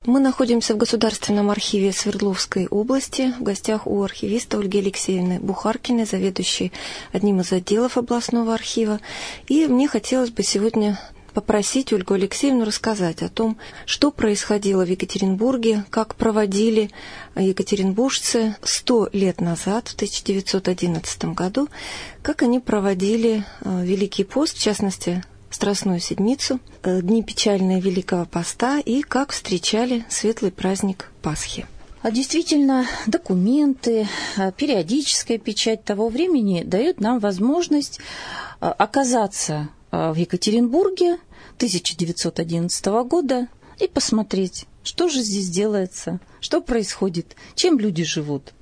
Мы находимся в Государственном архиве Свердловской области. В гостях у архивиста Ольги Алексеевны Бухаркиной, заведующей одним из отделов областного архива. И мне хотелось бы сегодня попросить Ольгу Алексеевну рассказать о том, что происходило в Екатеринбурге, как проводили екатеринбуржцы 100 лет назад, в 1911 году, как они проводили Великий пост, в частности, Страстную Седмицу, дни печальные Великого Поста и как встречали светлый праздник Пасхи. Действительно, документы, периодическая печать того времени дают нам возможность оказаться в Екатеринбурге 1911 года и посмотреть, что же здесь делается, что происходит, чем люди живут.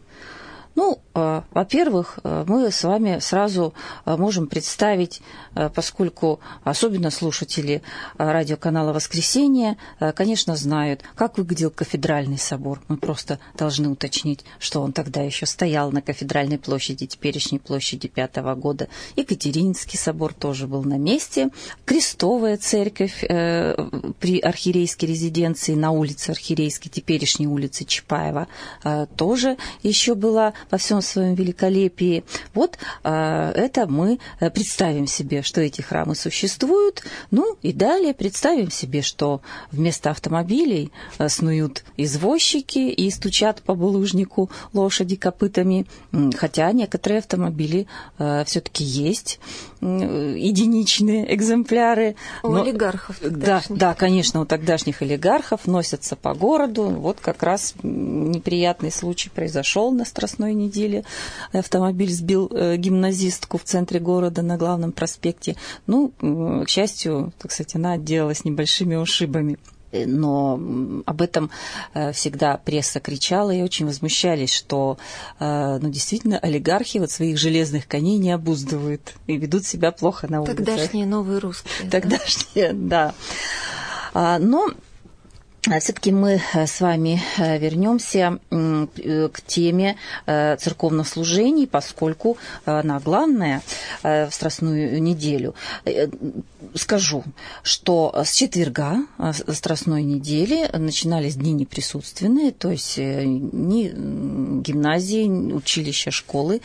Во-первых, мы с вами сразу можем представить, поскольку особенно слушатели радиоканала «Воскресенье», конечно, знают, как выглядел Кафедральный собор. Мы просто должны уточнить, что он тогда еще стоял на Кафедральной площади, теперешней площади 5-го года. Екатеринский собор тоже был на месте. Крестовая церковь при архиерейской резиденции на улице Архиерейской, теперешней улице Чапаева, тоже еще была во всем своем великолепии. Это мы представим себе, что эти храмы существуют. И далее представим себе, что вместо автомобилей снуют извозчики и стучат по булыжнику лошади копытами. Хотя некоторые автомобили все-таки есть, единичные экземпляры. У олигархов тогдашних. Да, конечно, у тогдашних олигархов носятся по городу. Как раз неприятный случай произошел на Страстной неделе. Автомобиль сбил гимназистку в центре города на главном проспекте. К счастью, так сказать, она отделалась небольшими ушибами. Но об этом всегда пресса кричала и очень возмущались, что действительно олигархи своих железных коней не обуздывают и ведут себя плохо на улицах. Тогдашние новые русские. Тогдашние, да. Но все-таки мы с вами вернемся к теме церковных служений, поскольку она главная в Страстную неделю. Скажу, что с четверга Страстной недели начинались дни неприсутственные, то есть ни гимназии, училища, школы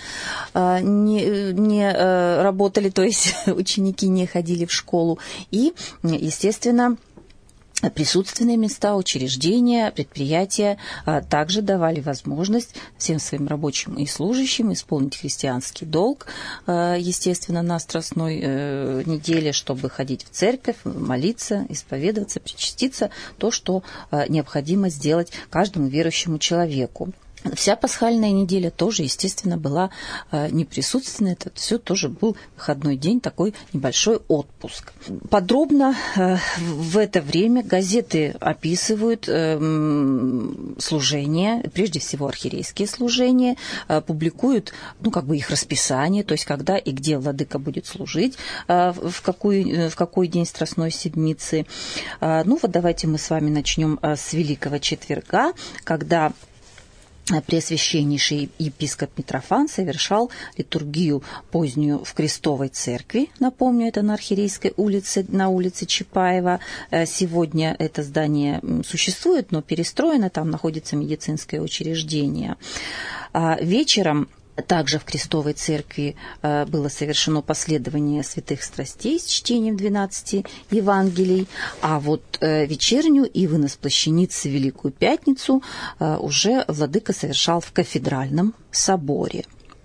не работали, то есть ученики не ходили в школу. И, естественно, присутственные места, учреждения, предприятия также давали возможность всем своим рабочим и служащим исполнить христианский долг, естественно, на Страстной неделе, чтобы ходить в церковь, молиться, исповедоваться, причаститься, то, что необходимо сделать каждому верующему человеку. Вся пасхальная неделя тоже, естественно, была неприсутственной. Это все тоже был выходной день, такой небольшой отпуск. Подробно в это время газеты описывают служения, прежде всего архиерейские служения, публикуют их расписание, то есть когда и где владыка будет служить, в какой день Страстной Седмицы. Давайте мы с вами начнем с Великого Четверга, когда Преосвященнейший епископ Митрофан совершал литургию позднюю в Крестовой церкви. Напомню, это на Архиерейской улице, на улице Чапаева. Сегодня это здание существует, но перестроено, там находится медицинское учреждение. Вечером также в Крестовой церкви было совершено последование святых страстей с чтением 12 Евангелий, а вечернюю и вынос плащаницы Великую Пятницу уже владыка совершал в Кафедральном соборе.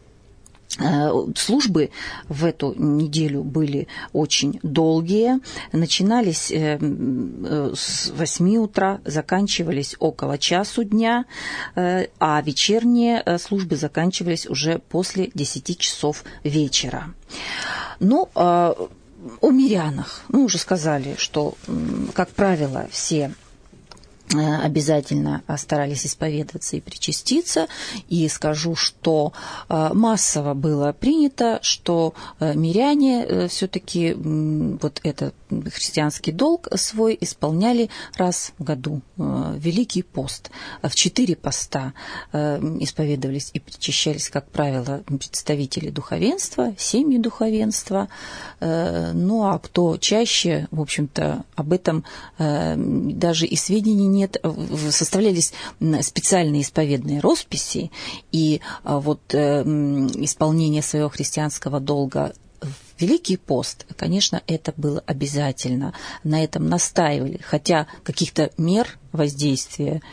Службы в эту неделю были очень долгие, начинались с 8 утра, заканчивались около часу дня, а вечерние службы заканчивались уже после 10 часов вечера. О мирянах мы уже сказали, что, как правило, все обязательно старались исповедоваться и причаститься. И скажу, что массово было принято, что миряне все-таки этот христианский долг свой исполняли раз в году, Великий пост. В 4 поста исповедовались и причащались, как правило, представители духовенства, семьи духовенства. А кто чаще, в общем-то, об этом даже и сведений не нет, составлялись специальные исповедные росписи, и вот исполнение своего христианского долга в Великий пост, конечно, это было обязательно. На этом настаивали, хотя каких-то мер воздействия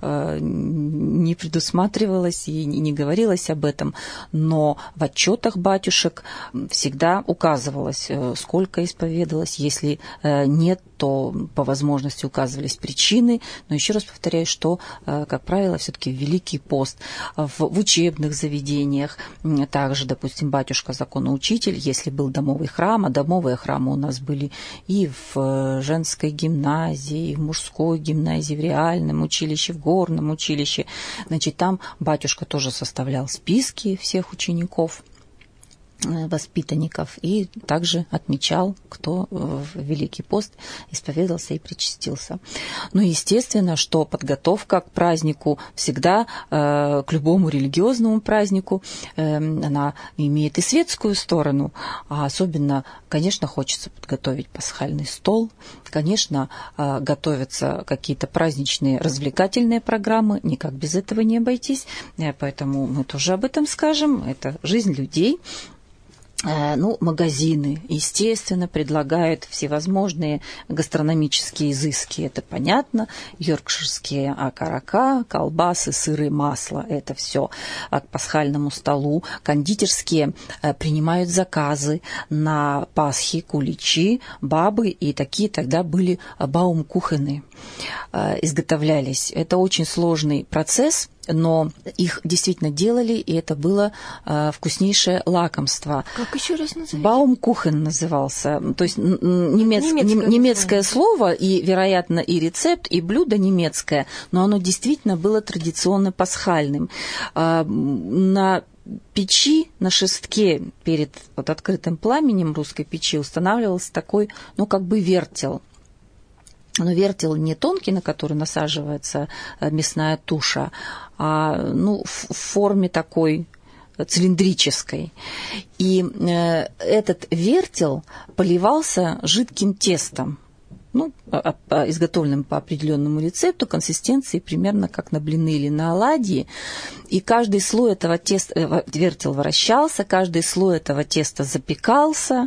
не предусматривалось и не говорилось об этом, но в отчетах батюшек всегда указывалось, сколько исповедовалось. Если нет, то по возможности указывались причины. Но еще раз повторяю, что, как правило, все-таки в Великий пост, в учебных заведениях, также, допустим, батюшка законоучитель, если был домовый храм, а домовые храмы у нас были и в женской гимназии, и в мужской гимназии, в реальном училище, в горном училище. Значит, там батюшка тоже составлял списки всех учеников, воспитанников, и также отмечал, кто в Великий пост исповедовался и причастился. Ну, естественно, что подготовка к празднику всегда, к любому религиозному празднику, она имеет и светскую сторону, а особенно, конечно, хочется подготовить пасхальный стол, конечно, готовятся какие-то праздничные развлекательные программы, никак без этого не обойтись, поэтому мы тоже об этом скажем, это жизнь людей. Ну, магазины, естественно, предлагают всевозможные гастрономические изыски, это понятно, йоркширские окорока, колбасы, сыры, масло, это все к пасхальному столу. Кондитерские принимают заказы на Пасхи, куличи, бабы, и такие тогда были баумкухены, изготовлялись. Это очень сложный процесс, но их действительно делали, и это было вкуснейшее лакомство. Как еще раз назовите? Баумкухен назывался. То есть немецкое слово, и, вероятно, и рецепт, и блюдо немецкое, но оно действительно было традиционно пасхальным. На печи, на шестке перед вот открытым пламенем русской печи устанавливался такой, ну, как бы вертел. Но вертел не тонкий, на который насаживается мясная туша, а ну, в форме такой цилиндрической. И этот вертел поливался жидким тестом, ну, изготовленным по определенному рецепту, консистенции примерно как на блины или на оладьи. И каждый слой этого теста, вертел вращался, каждый слой этого теста запекался.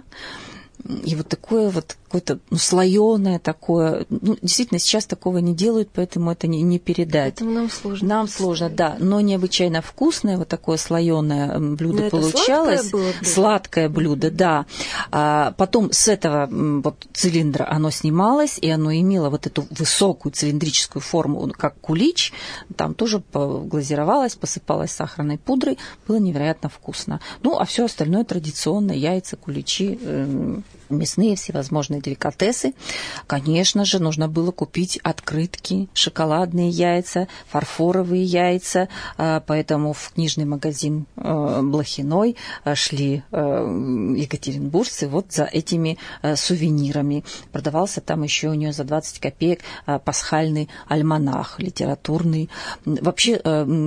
И вот такое вот какое-то слоеное такое, ну, действительно, сейчас такого не делают, поэтому это не передать. Поэтому нам сложно. Нам сложно, да, но необычайно вкусное вот такое слоеное блюдо но получалось. Сладкое блюдо, да. Потом с этого вот цилиндра оно снималось, и оно имело вот эту высокую цилиндрическую форму, как кулич. Там тоже глазировалось, посыпалось сахарной пудрой. Было невероятно вкусно. Ну, а все остальное традиционно: яйца, куличи, мясные всевозможные деликатесы. Конечно же, нужно было купить открытки, шоколадные яйца, фарфоровые яйца, поэтому в книжный магазин Блохиной шли екатеринбуржцы вот за этими сувенирами. Продавался там еще у нее за 20 копеек пасхальный альманах литературный. Вообще,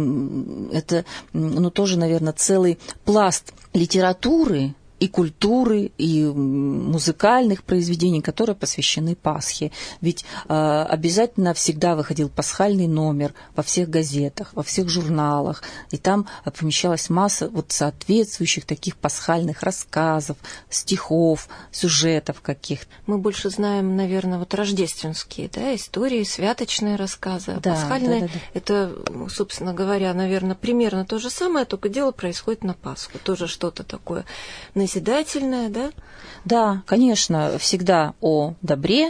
это, ну, тоже, наверное, целый пласт литературы и культуры, и музыкальных произведений, которые посвящены Пасхе. Ведь обязательно всегда выходил пасхальный номер во всех газетах, во всех журналах, и там помещалась масса вот соответствующих таких пасхальных рассказов, стихов, сюжетов каких-то. Мы больше знаем, наверное, вот рождественские, да, истории, святочные рассказы. А да, пасхальные, да. Это, собственно говоря, наверное, примерно то же самое, только дело происходит на Пасху. Тоже что-то такое назидательное, да? Да, конечно, всегда о добре,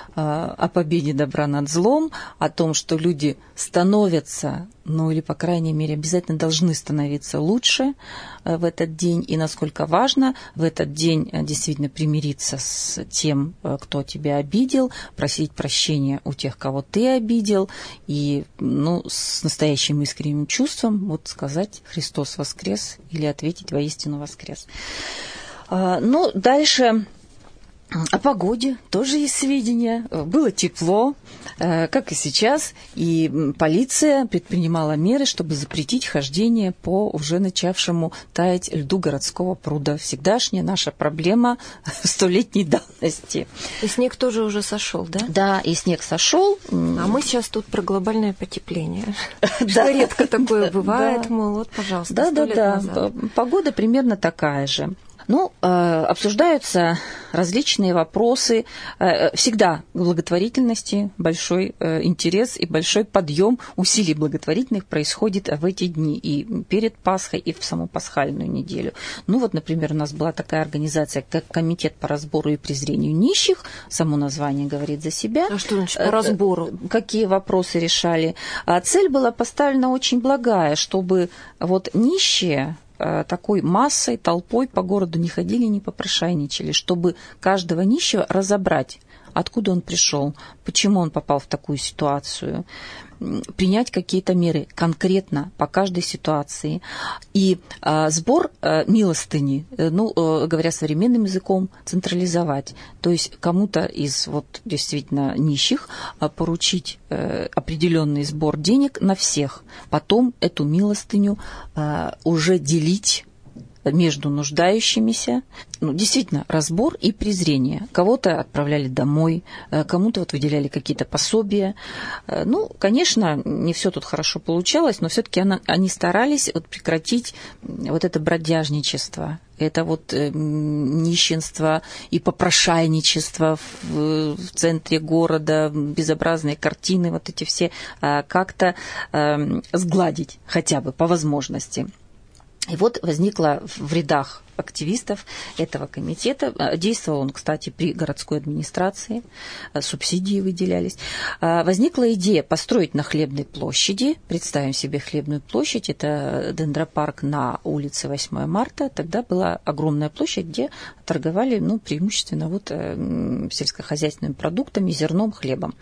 о победе добра над злом, о том, что люди становятся, ну или, по крайней мере, обязательно должны становиться лучше в этот день, и насколько важно в этот день действительно примириться с тем, кто тебя обидел, просить прощения у тех, кого ты обидел, и, ну, с настоящим искренним чувством вот сказать «Христос воскрес» или ответить «Воистину воскрес». Ну, дальше О погоде тоже есть сведения. Было тепло, как и сейчас, и полиция предпринимала меры, чтобы запретить хождение по уже начавшему таять льду городского пруда. Всегдашняя наша проблема 100-летней давности. И снег тоже уже сошел, да? Да, и снег сошел. А мы сейчас тут про глобальное потепление. Что редко такое бывает, мол, вот, пожалуйста, 100 лет назад. Погода примерно такая же. Ну, обсуждаются различные вопросы. Всегда к благотворительности большой интерес и большой подъем усилий благотворительных происходит в эти дни и перед Пасхой, и в саму пасхальную неделю. Ну вот, например, у нас была такая организация, как Комитет по разбору и презрению нищих. Само название говорит за себя. А что значит по разбору? Какие вопросы решали? Цель была поставлена очень благая, чтобы вот нищие такой массой, толпой по городу не ходили, не попрошайничали, чтобы каждого нищего разобрать, откуда он пришел, почему он попал в такую ситуацию, принять какие-то меры конкретно по каждой ситуации. И сбор милостыни, ну, говоря современным языком, централизовать. То есть кому-то из вот действительно нищих поручить определенный сбор денег на всех. Потом эту милостыню уже делить между нуждающимися. Ну, действительно, разбор и презрение. Кого-то отправляли домой, кому-то вот выделяли какие-то пособия. Ну, конечно, не все тут хорошо получалось, но все-таки они старались вот прекратить вот это бродяжничество. Это вот нищенство и попрошайничество в центре города, безобразные картины, вот эти все как-то сгладить хотя бы по возможности. И вот возникла в рядах активистов этого комитета, действовал он, кстати, при городской администрации, субсидии выделялись, возникла идея построить на Хлебной площади, представим себе Хлебную площадь, это дендропарк на улице 8 марта, тогда была огромная площадь, где торговали, ну, преимущественно вот сельскохозяйственными продуктами, зерном, хлебом.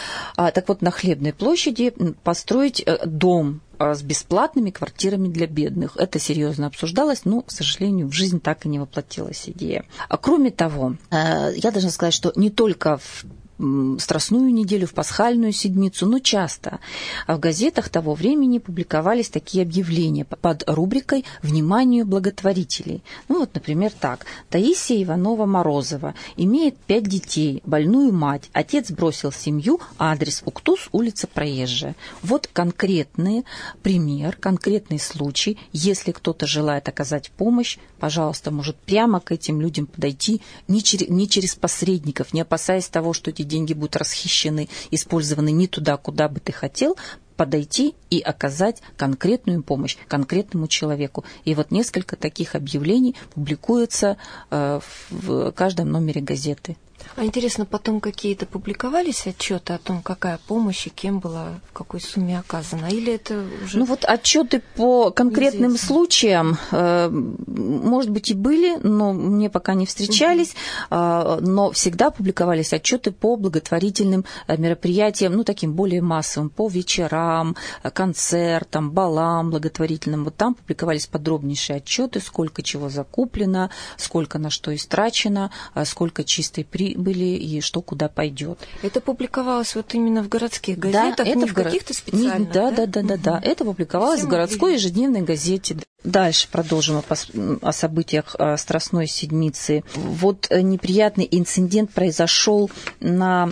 Так вот, на Хлебной площади построить дом с бесплатными квартирами для бедных. Это серьезно обсуждалось, но, к сожалению, в жизнь так и не воплотилась идея. Кроме того, я должна сказать, что не только в Страстную неделю, в Пасхальную седмицу, но часто в газетах того времени публиковались такие объявления под рубрикой «Вниманию благотворителей». Ну вот, например, так. Таисия Иванова-Морозова имеет 5 детей, больную мать. Отец бросил семью, адрес Уктус, улица Проезжая. Вот конкретный пример, конкретный случай. Если кто-то желает оказать помощь, пожалуйста, может прямо к этим людям подойти, не через посредников, не опасаясь того, что эти деньги будут расхищены, использованы не туда, куда бы ты хотел, подойти и оказать конкретную помощь конкретному человеку. И вот несколько таких объявлений публикуется в каждом номере газеты. А интересно, потом какие-то публиковались отчеты о том, какая помощь и кем была, в какой сумме оказана? Или это уже... Ну вот отчеты по конкретным случаям, может быть, и были, но мне пока не встречались, но всегда публиковались отчеты по благотворительным мероприятиям, ну таким более массовым, по вечерам, концертам, балам благотворительным. Вот там публиковались подробнейшие отчеты, сколько чего закуплено, сколько на что истрачено, сколько чистой прибыли и что куда пойдет. Это публиковалось вот именно в городских газетах, да, не в каких-то специальных? Да. Это публиковалось в городской ежедневной газете. Дальше продолжим о событиях Страстной седмицы. Вот неприятный инцидент произошел на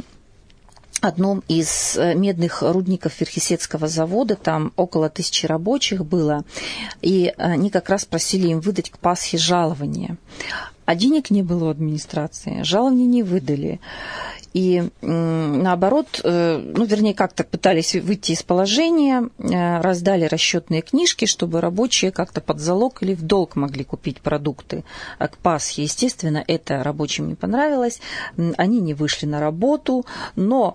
одном из медных рудников Верхесецкого завода, там около 1000 рабочих было, и они как раз просили им выдать к Пасхе жалование. А денег не было у администрации, жалования не выдали. И наоборот, как-то пытались выйти из положения, раздали расчетные книжки, чтобы рабочие как-то под залог или в долг могли купить продукты к Пасхе. Естественно, это рабочим не понравилось, они не вышли на работу, но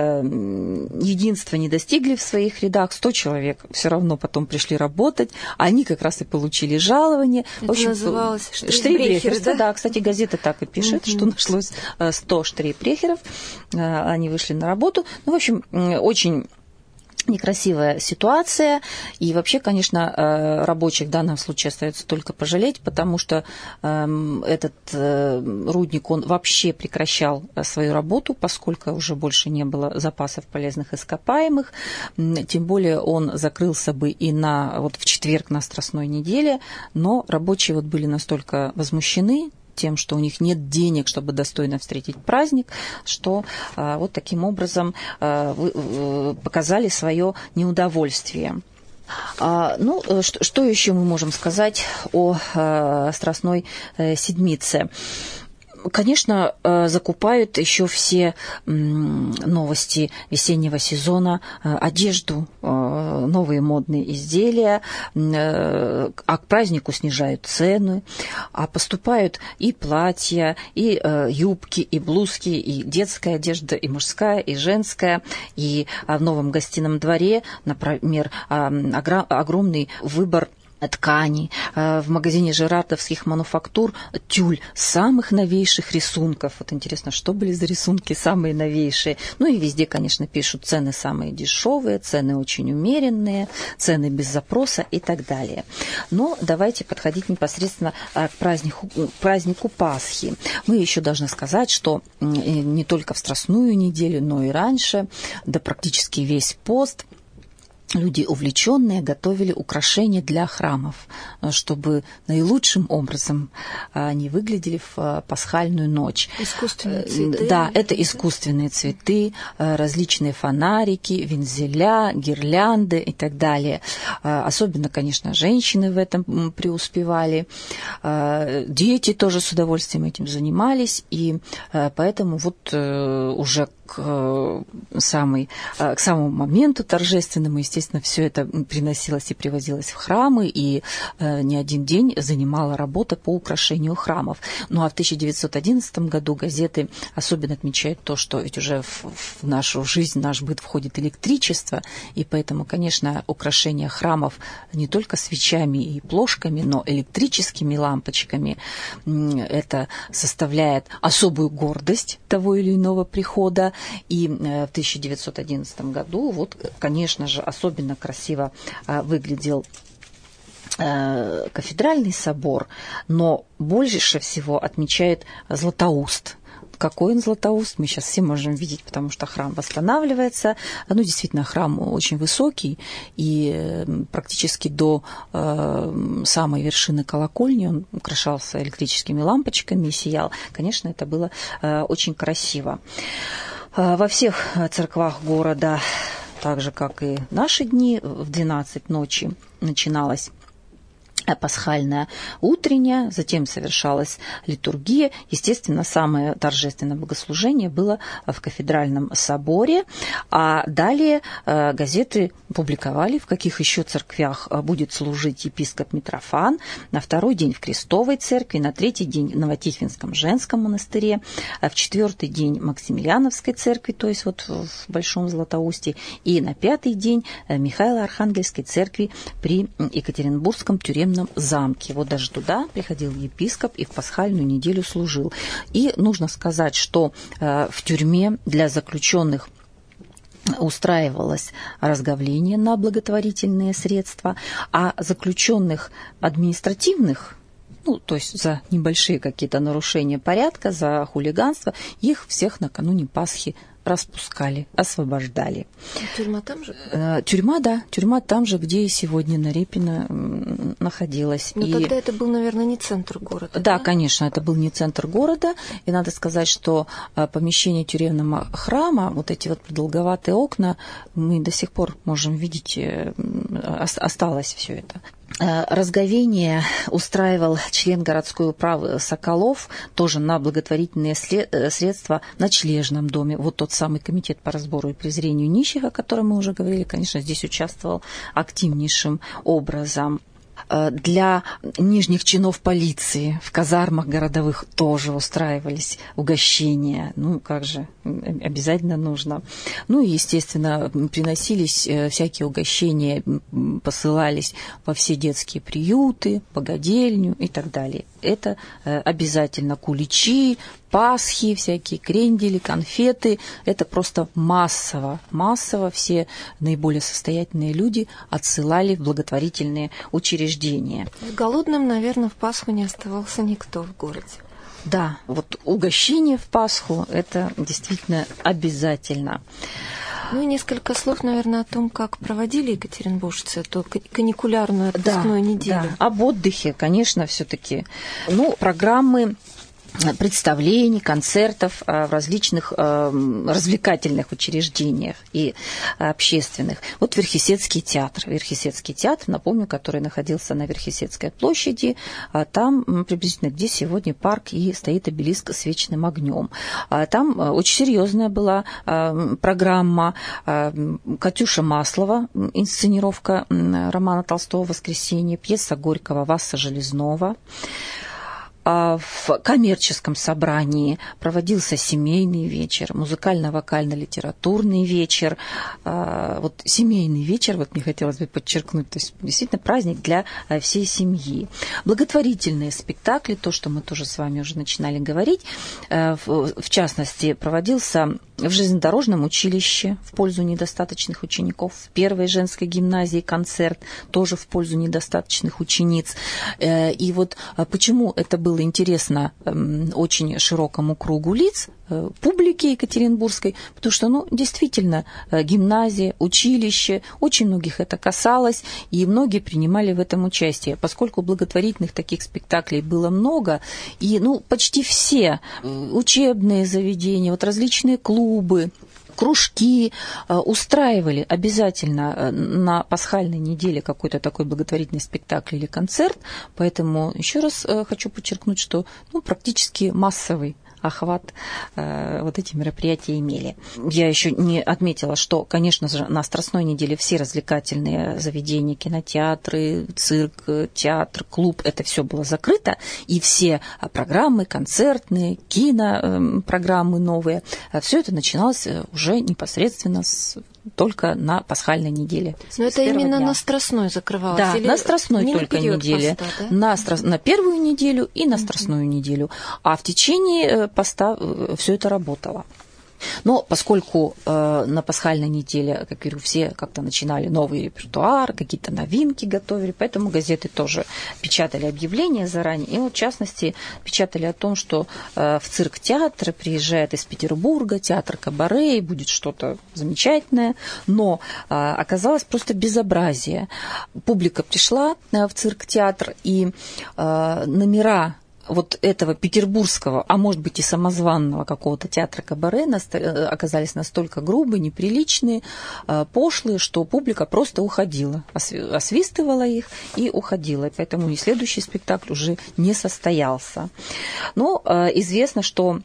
единства не достигли в своих рядах, 100 человек все равно потом пришли работать, они как раз и получили жалование. Это в общем, называлось штрейхбрехеры, да? Кстати, газета так и пишет, что нашлось 100 штрейхбрехеров, они вышли на работу. Ну, в общем, очень некрасивая ситуация, и вообще, конечно, рабочих в данном случае остается только пожалеть, потому что этот рудник, он вообще прекращал свою работу, поскольку уже больше не было запасов полезных ископаемых, тем более он закрылся бы и в четверг на Страстной неделе, но рабочие вот были настолько возмущены тем, что у них нет денег, чтобы достойно встретить праздник, что вот таким образом показали свое неудовольствие. Что еще мы можем сказать о Страстной Седмице? Конечно, закупают еще все новости весеннего сезона, одежду, новые модные изделия, а к празднику снижают цены, а поступают и платья, и юбки, и блузки, и детская одежда, и мужская, и женская, и в новом гостином дворе, например, огромный выбор ткани, в магазине жерардовских мануфактур тюль самых новейших рисунков. Вот интересно, что были за рисунки самые новейшие. Ну и везде, конечно, пишут цены самые дешевые, цены очень умеренные, цены без запроса и так далее. Но давайте подходить непосредственно к празднику Пасхи. Мы еще должны сказать, что не только в Страстную неделю, но и раньше, да практически весь пост, люди, увлеченные, готовили украшения для храмов, чтобы наилучшим образом они выглядели в пасхальную ночь. Искусственные цветы. Да, это искусственные цветы, различные фонарики, вензеля, гирлянды и так далее. Особенно, конечно, женщины в этом преуспевали. Дети тоже с удовольствием этим занимались, и поэтому вот уже к самому моменту торжественному, естественно, все это приносилось и привозилось в храмы, и не один день занимала работа по украшению храмов. Ну а в 1911 году газеты особенно отмечают то, что ведь уже в нашу жизнь, в наш быт входит электричество, и поэтому, конечно, украшение храмов не только свечами и плошками, но электрическими лампочками, это составляет особую гордость того или иного прихода. И в 1911 году, вот, конечно же, особенно красиво выглядел кафедральный собор, но больше всего отмечает Златоуст. Какой он Златоуст, мы сейчас все можем видеть, потому что храм восстанавливается. Ну, действительно, храм очень высокий, и практически до самой вершины колокольни он украшался электрическими лампочками и сиял. Конечно, это было очень красиво. Во всех церквах города, так же, как и в наши дни, в 12 ночи начиналась пасхальная утренняя, затем совершалась литургия. Естественно, самое торжественное богослужение было в кафедральном соборе, а далее газеты публиковали, в каких еще церквях будет служить епископ Митрофан, на второй день в Крестовой церкви, на третий день в Новотихвинском женском монастыре, в четвертый день в Максимилиановской церкви, то есть вот в Большом Златоусте, и на пятый день в Михаило-Архангельской церкви при Екатеринбургском тюремном замке. Вот даже туда приходил епископ и в пасхальную неделю служил. И нужно сказать, что в тюрьме для заключенных устраивалось разговление на благотворительные средства, а заключенных административных, ну, то есть за небольшие какие-то нарушения порядка, за хулиганство, их всех накануне Пасхи распускали, освобождали. Тюрьма там же? Тюрьма, да. Тюрьма там же, где и сегодня на Репино находилась. Но тогда это был, наверное, не центр города. Да, конечно, это был не центр города. И надо сказать, что помещение тюремного храма, вот эти вот продолговатые окна, мы до сих пор можем видеть, осталось все это. Разговение устраивал член городской управы Соколов, тоже на благотворительные средства в ночлежном доме. Вот тот самый комитет по разбору и презрению нищих, о котором мы уже говорили, конечно, здесь участвовал активнейшим образом. Для нижних чинов полиции в казармах городовых тоже устраивались угощения. Ну, как же, обязательно нужно. Ну и, естественно, приносились всякие угощения, посылались во все детские приюты, богадельню и так далее. Это обязательно куличи, Пасхи, всякие крендели, конфеты. Это просто массово все наиболее состоятельные люди отсылали в благотворительные учреждения. Голодным, наверное, в Пасху не оставался никто в городе. Да, вот угощение в Пасху – это действительно обязательно. Ну и несколько слов, наверное, о том, как проводили екатеринбуржцы эту каникулярную отпускную неделю. Да, об отдыхе, конечно, все-таки. Программы представлений, концертов в различных развлекательных учреждениях и общественных. Вот Верхесецкий театр. Верхесецкий театр, напомню, который находился на Верхесецкой площади, там приблизительно, где сегодня парк и стоит обелиск с вечным огнем. Там очень серьезная была программа. Катюша Маслова, инсценировка романа Толстого «Воскресенье», пьеса Горького «Васса Железнова». В коммерческом собрании проводился семейный вечер, музыкально-вокально-литературный вечер. Вот семейный вечер, вот мне хотелось бы подчеркнуть, то есть действительно праздник для всей семьи. Благотворительные спектакли, то, что мы тоже с вами уже начинали говорить, в частности, проводился в железнодорожном училище в пользу недостаточных учеников, в первой женской гимназии концерт тоже в пользу недостаточных учениц. И вот почему это было интересно очень широкому кругу лиц, публики екатеринбургской, потому что, действительно, гимназия, училище, очень многих это касалось, и многие принимали в этом участие. Поскольку благотворительных таких спектаклей было много, и, почти все учебные заведения, вот различные клубы, кружки устраивали обязательно на пасхальной неделе какой-то такой благотворительный спектакль или концерт, поэтому еще раз хочу подчеркнуть, что практически массовый охват вот эти мероприятия имели. Я еще не отметила, что, конечно же, на Страстной неделе все развлекательные заведения, кинотеатры, цирк, театр, клуб, это все было закрыто, и все программы концертные, кинопрограммы новые, все это начиналось уже непосредственно только на пасхальной неделе. Но это именно на Страстной закрывалось? Да, или на Страстной не только неделе. Поста, да? На первую неделю и на Страстную неделю. А в течение поста все это работало. Но поскольку на пасхальной неделе, как говорю, все как-то начинали новый репертуар, какие-то новинки готовили, поэтому газеты тоже печатали объявления заранее. И в частности, печатали о том, что в цирк-театр приезжает из Петербурга театр кабаре, и будет что-то замечательное. Но оказалось просто безобразие. Публика пришла в цирк-театр, и номера вот этого петербургского, а может быть и самозванного какого-то театра кабаре оказались настолько грубые, неприличные, пошлые, что публика просто уходила, освистывала их и уходила. Поэтому и следующий спектакль уже не состоялся. Но известно, что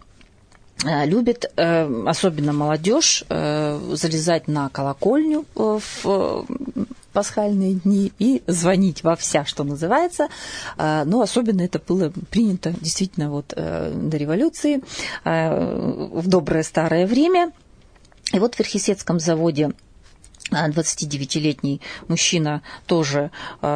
любит, особенно молодежь, залезать на колокольню в пасхальные дни и звонить во вся, что называется. Но особенно это было принято действительно до революции, в доброе старое время. И в Верхесецком заводе 29-летний мужчина тоже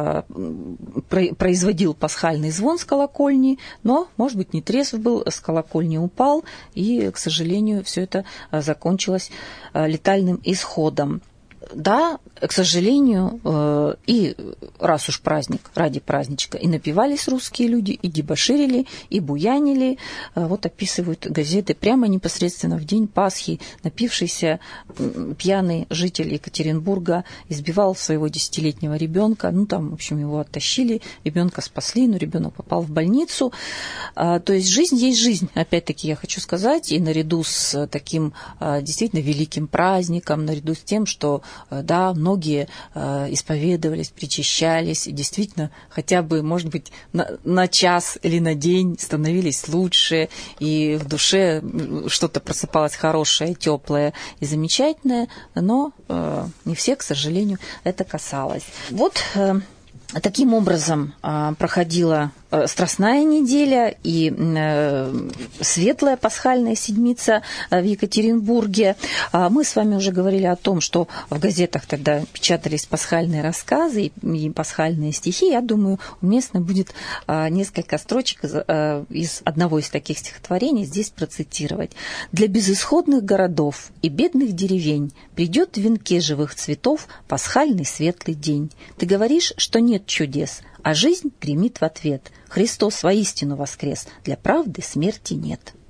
производил пасхальный звон с колокольни, но, может быть, не трезв был, с колокольни упал, и, к сожалению, все это закончилось летальным исходом. Да, к сожалению, и раз уж праздник, ради праздничка, и напивались русские люди, и дебоширили, и буянили. Описывают газеты прямо непосредственно в день Пасхи. Напившийся пьяный житель Екатеринбурга избивал своего 10-летнего ребенка. В общем, его оттащили, ребенка спасли, но ребенок попал в больницу. То есть жизнь есть жизнь, опять-таки, я хочу сказать, и наряду с таким действительно великим праздником, наряду с тем, что да, многие исповедовались, причащались, и действительно хотя бы, может быть, на час или на день становились лучше, и в душе что-то просыпалось хорошее, теплое и замечательное, но не все, к сожалению, это касалось. Таким образом проходила Страстная неделя и Светлая Пасхальная седмица в Екатеринбурге. Мы с вами уже говорили о том, что в газетах тогда печатались пасхальные рассказы и пасхальные стихи. Я думаю, уместно будет несколько строчек из одного из таких стихотворений здесь процитировать. «Для безысходных городов и бедных деревень придет в венке живых цветов пасхальный светлый день. Ты говоришь, что нет чудес, а жизнь гремит в ответ. Христос воистину воскрес, для правды смерти нет».